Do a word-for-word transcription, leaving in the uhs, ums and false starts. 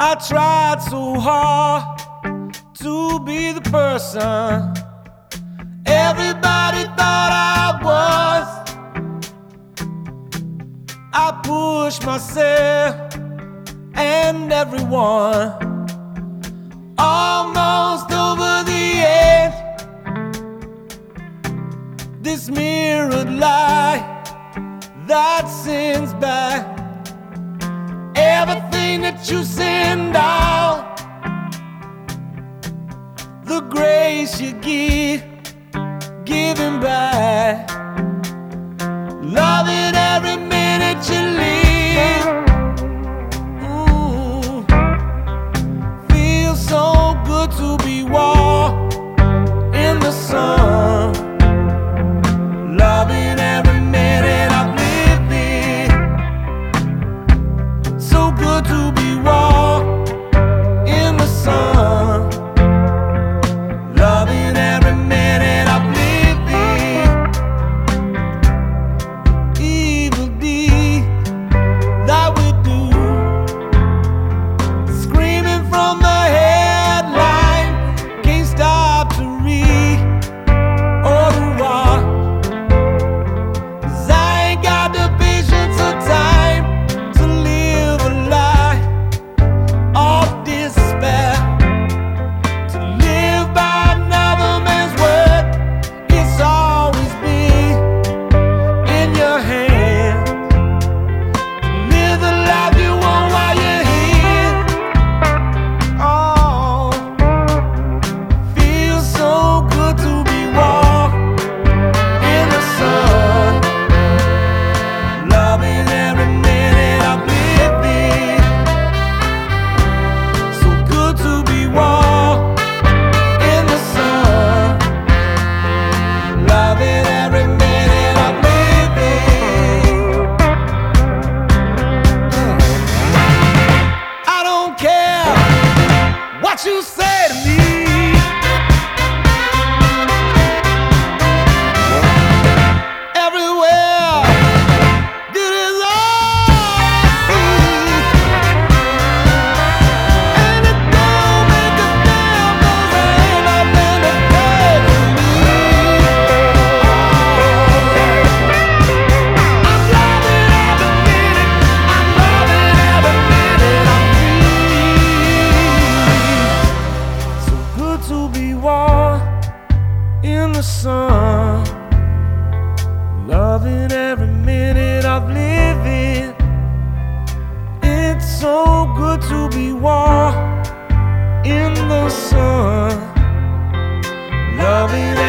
I tried so hard to be the person everybody thought I was. I pushed myself and everyone almost over the edge. This mirrored light that sends back everything that you send out. The grace you give, giving back. Loving every minute you live. Ooh. Feels so good to be warm in the sun. Loving every minute I'm living. So good to be warm in the sun. Loving every minute I'm living. Evil deed that we do, screaming from the headline, can't stop to read or to watch. 'Cause I ain't got the patience or time to live a life of despair. To live by another man's word, it's always been in your hands. To live the life you want while you're here. Oh, feels so good to be warm in the sun. Loving every minute I'm living. So good to be warm in the sun. Loving every minute I'm living. I don't care what you say to me. Everywhere, this is all I see. And it don't make a damn 'cause I ain't nothing to pay for me. I'm loving every minute, I'm loving every minute I'm free. So good to be warm in the sun. Loving every minute of living. It's so good to be warm in the sun. Loving